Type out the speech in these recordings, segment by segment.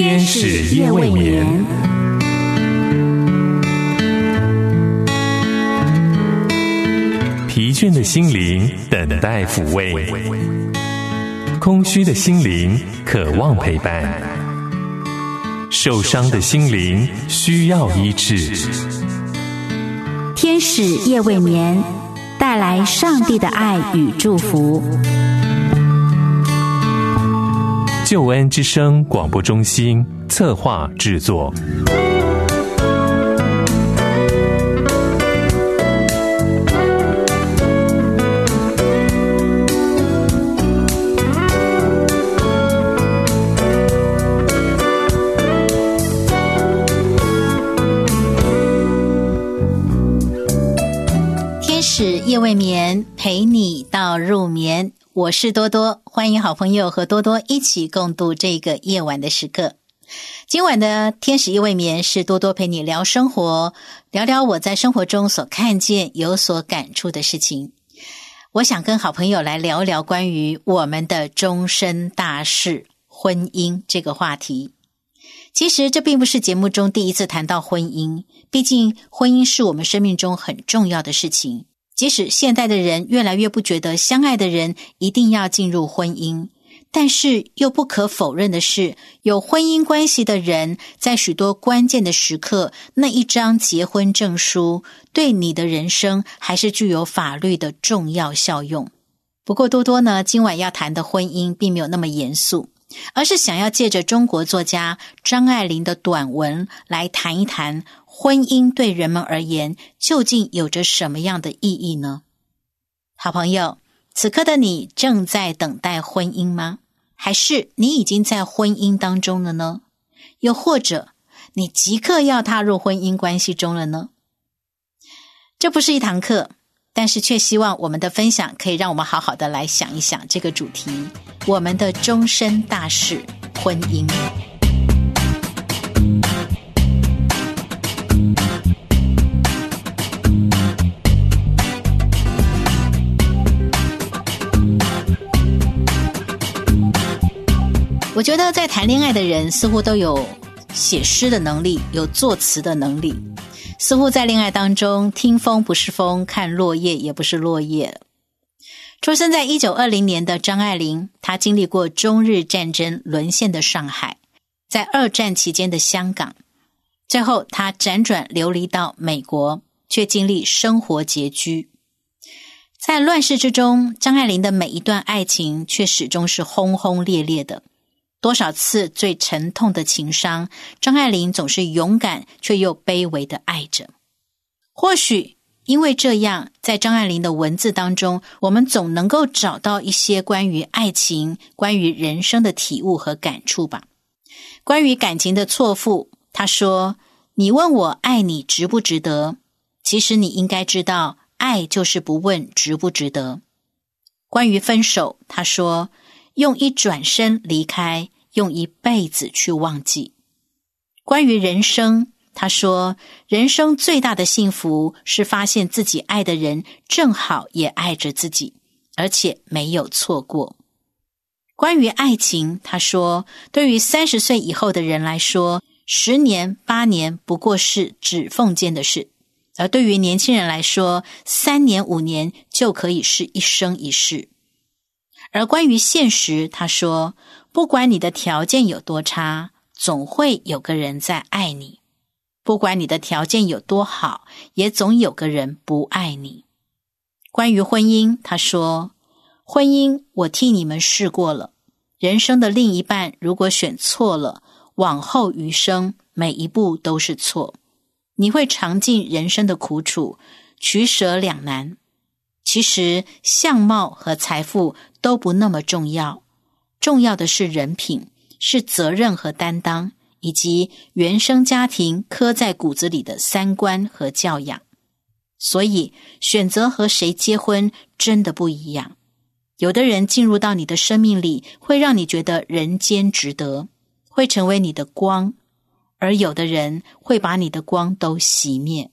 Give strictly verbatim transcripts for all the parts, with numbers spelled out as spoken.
天使夜未眠。疲倦的心灵等待抚慰，空虚的心灵渴望陪伴，受伤的心灵需要医治。 天使夜未眠，带来上帝的爱与祝福。 救恩之声广播中心策划制作。 天使夜未眠，陪你到入眠。我是多多，欢迎好朋友和多多一起共度这个夜晚的时刻。今晚的天使夜未眠是多多陪你聊生活，聊聊我在生活中所看见有所感触的事情。我想跟好朋友来聊聊关于我们的终身大事婚姻这个话题。其实这并不是节目中第一次谈到婚姻，毕竟婚姻是我们生命中很重要的事情。即使现代的人越来越不觉得相爱的人一定要进入婚姻，但是又不可否认的是，有婚姻关系的人在许多关键的时刻，那一张结婚证书对你的人生还是具有法律的重要效用。不过多多呢，今晚要谈的婚姻并没有那么严肃，而是想要借着中国作家张爱玲的短文来谈一谈婚姻对人们而言究竟有着什么样的意义呢？好朋友，此刻的你正在等待婚姻吗？还是你已经在婚姻当中了呢？又或者你即刻要踏入婚姻关系中了呢？这不是一堂课，但是却希望我们的分享可以让我们好好的来想一想这个主题，我们的终身大事婚姻。我觉得在谈恋爱的人似乎都有写诗的能力，有作词的能力，似乎在恋爱当中听风不是风，看落叶也不是落叶。出生在一九二零年的张爱玲，她经历过中日战争沦陷的上海，在二战期间的香港，最后她辗转流离到美国，却经历生活拮据。在乱世之中，张爱玲的每一段爱情却始终是轰轰烈烈的。多少次最沉痛的情伤，张爱玲总是勇敢却又卑微地爱着。或许因为这样，在张爱玲的文字当中，我们总能够找到一些关于爱情、关于人生的体悟和感触吧。关于感情的错付，她说，你问我爱你值不值得，其实你应该知道，爱就是不问值不值得。关于分手，她说，用一转身离开，用一辈子去忘记。关于人生，他说，人生最大的幸福是发现自己爱的人正好也爱着自己，而且没有错过。关于爱情，他说，对于三十岁以后的人来说，十年八年不过是指缝间的事，而对于年轻人来说，三年五年就可以是一生一世。而关于现实，他说，不管你的条件有多差，总会有个人在爱你；不管你的条件有多好，也总有个人不爱你。关于婚姻，他说，婚姻我替你们试过了，人生的另一半如果选错了，往后余生每一步都是错，你会尝尽人生的苦楚，取舍两难。其实相貌和财富都不那么重要，重要的是人品，是责任和担当，以及原生家庭刻在骨子里的三观和教养。所以选择和谁结婚真的不一样。有的人进入到你的生命里，会让你觉得人间值得，会成为你的光，而有的人会把你的光都熄灭。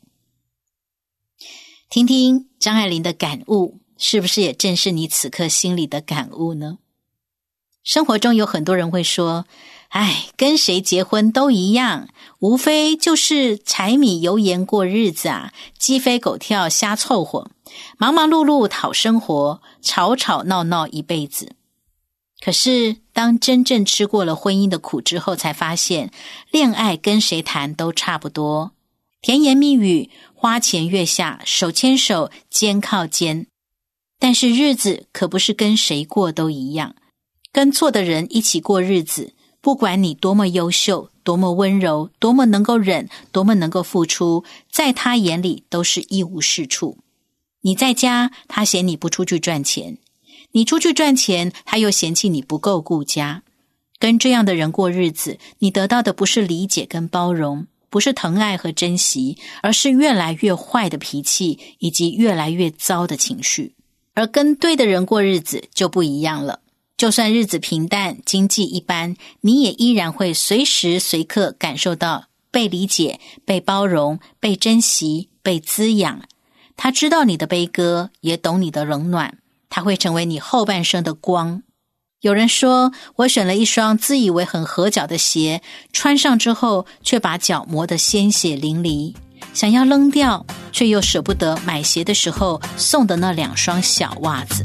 听听张爱玲的感悟，是不是也正是你此刻心里的感悟呢？生活中有很多人会说， 哎，跟谁结婚都一样，无非就是柴米油盐过日子啊，鸡飞狗跳瞎凑合，忙忙碌碌讨生活，吵吵闹闹一辈子。可是当真正吃过了婚姻的苦之后，才发现恋爱跟谁谈都差不多，甜言蜜语，花前月下，手牵手，肩靠肩。但是日子可不是跟谁过都一样，跟错的人一起过日子，不管你多么优秀，多么温柔，多么能够忍，多么能够付出，在他眼里都是一无是处。你在家，他嫌你不出去赚钱；你出去赚钱，他又嫌弃你不够顾家。跟这样的人过日子，你得到的不是理解跟包容，不是疼爱和珍惜，而是越来越坏的脾气以及越来越糟的情绪。而跟对的人过日子就不一样了。就算日子平淡，经济一般，你也依然会随时随刻感受到被理解、被包容、被珍惜、被滋养。他知道你的悲歌，也懂你的冷暖，他会成为你后半生的光。有人说，我选了一双自以为很合脚的鞋，穿上之后却把脚磨得鲜血淋漓，想要扔掉，却又舍不得买鞋的时候送的那两双小袜子。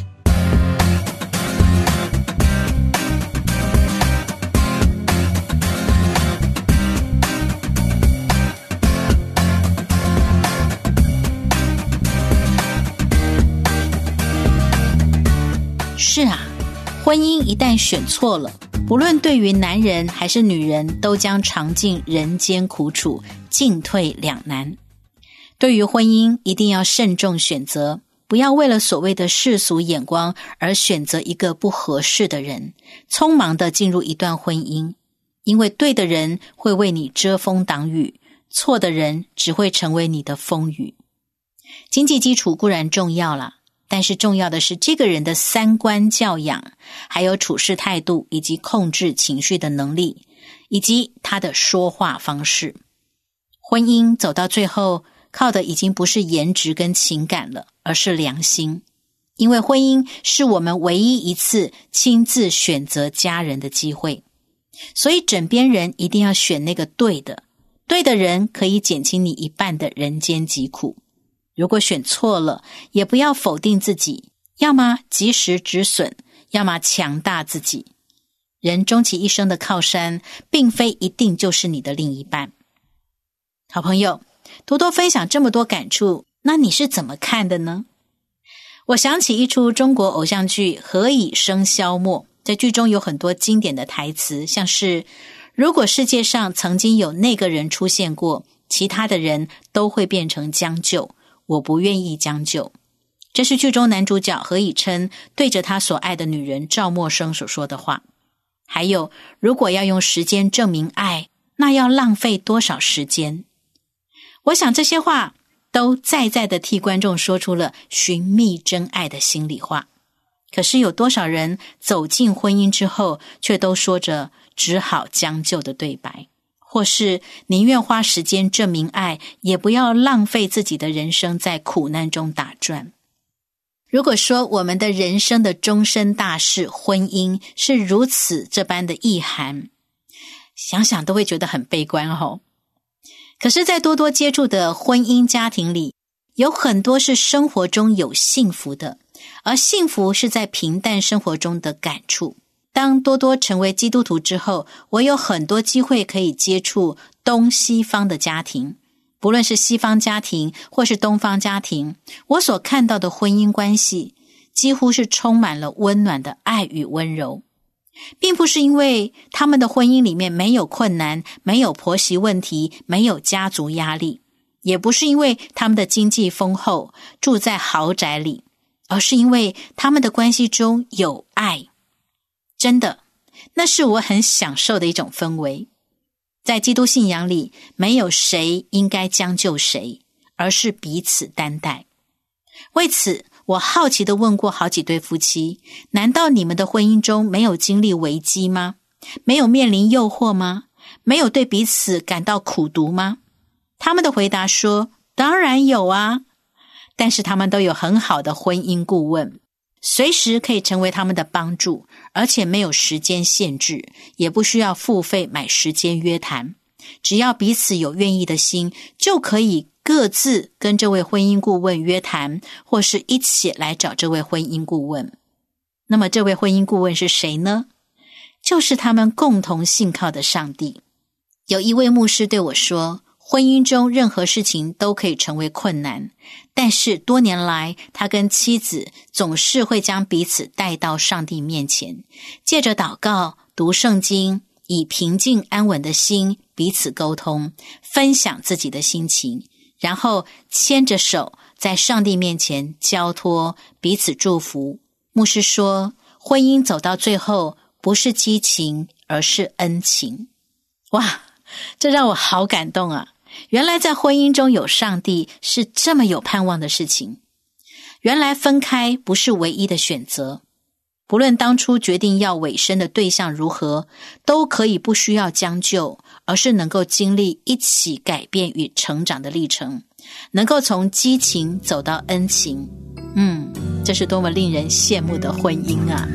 是啊，婚姻一旦选错了，不论对于男人还是女人，都将尝尽人间苦楚，进退两难。对于婚姻，一定要慎重选择，不要为了所谓的世俗眼光而选择一个不合适的人，匆忙地进入一段婚姻。因为对的人会为你遮风挡雨，错的人只会成为你的风雨。经济基础固然重要啦，但是重要的是这个人的三观教养，还有处事态度，以及控制情绪的能力，以及他的说话方式。婚姻走到最后，靠的已经不是颜值跟情感了，而是良心。因为婚姻是我们唯一一次亲自选择家人的机会，所以枕边人一定要选那个对的，对的人可以减轻你一半的人间疾苦。如果选错了，也不要否定自己，要么及时止损，要么强大自己。人终其一生的靠山，并非一定就是你的另一半。好朋友，多多分享这么多感触，那你是怎么看的呢？我想起一出中国偶像剧《何以笙箫默》，在剧中有很多经典的台词，像是如果世界上曾经有那个人出现过，其他的人都会变成将就，我不愿意将就。这是剧中男主角何以琛对着他所爱的女人赵默笙所说的话。还有，如果要用时间证明爱，那要浪费多少时间？我想这些话都再再的替观众说出了寻觅真爱的心里话。可是有多少人走进婚姻之后，却都说着只好将就的对白，或是宁愿花时间证明爱，也不要浪费自己的人生在苦难中打转。如果说我们的人生的终身大事婚姻是如此这般的意涵，想想都会觉得很悲观哦。可是在多多接触的婚姻家庭里，有很多是生活中有幸福的，而幸福是在平淡生活中的感触。当多多成为基督徒之后，我有很多机会可以接触东西方的家庭，不论是西方家庭或是东方家庭，我所看到的婚姻关系几乎是充满了温暖的爱与温柔，并不是因为他们的婚姻里面没有困难，没有婆媳问题，没有家族压力，也不是因为他们的经济丰厚，住在豪宅里，而是因为他们的关系中有爱。真的，那是我很享受的一种氛围。在基督信仰里，没有谁应该将就谁，而是彼此担待。为此，我好奇地问过好几对夫妻，难道你们的婚姻中没有经历危机吗？没有面临诱惑吗？没有对彼此感到苦毒吗？他们的回答说，当然有啊。但是他们都有很好的婚姻顾问。 随时可以成为他们的帮助，而且没有时间限制，也不需要付费买时间约谈，只要彼此有愿意的心，就可以各自跟这位婚姻顾问约谈，或是一起来找这位婚姻顾问。那么这位婚姻顾问是谁呢？就是他们共同信靠的上帝。有一位牧师对我说，婚姻中任何事情都可以成为困难，但是多年来他跟妻子总是会将彼此带到上帝面前，借着祷告、读圣经，以平静安稳的心彼此沟通，分享自己的心情，然后牵着手在上帝面前交托，彼此祝福。牧师说，婚姻走到最后不是激情，而是恩情。哇，这让我好感动啊！原来在婚姻中有上帝是这么有盼望的事情。原来分开不是唯一的选择，不论当初决定要委身的对象如何，都可以不需要将就，而是能够经历一起改变与成长的历程，能够从激情走到恩情。嗯，这是多么令人羡慕的婚姻啊！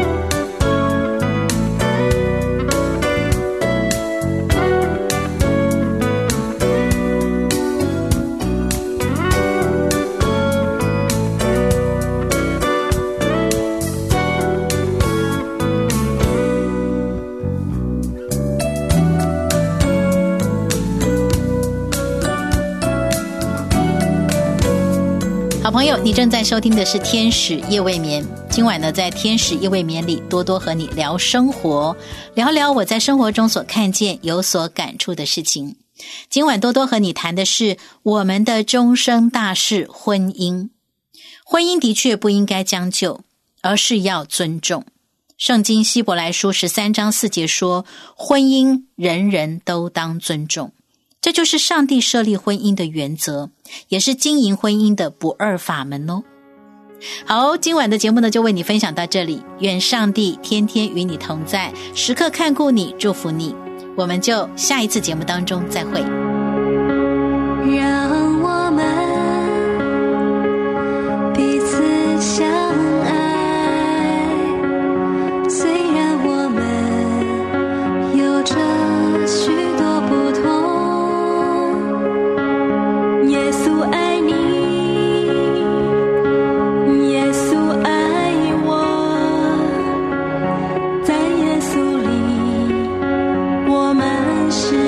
好朋友，你正在收听的是天使夜未眠。今晚呢，在天使夜未眠里，多多和你聊生活，聊聊我在生活中所看见、有所感触的事情。今晚多多和你谈的是我们的终生大事——婚姻。婚姻的确不应该将就，而是要尊重。圣经希伯来书十三章四节说，婚姻人人都当尊重。这就是上帝设立婚姻的原则，也是经营婚姻的不二法门哦。好，今晚的节目呢就为你分享到这里，愿上帝天天与你同在，时刻看顾你，祝福你。我们就下一次节目当中再会。 让我们彼此相爱，虽然我们有着许多不同，耶稣爱你，耶稣爱我，在耶稣里我们是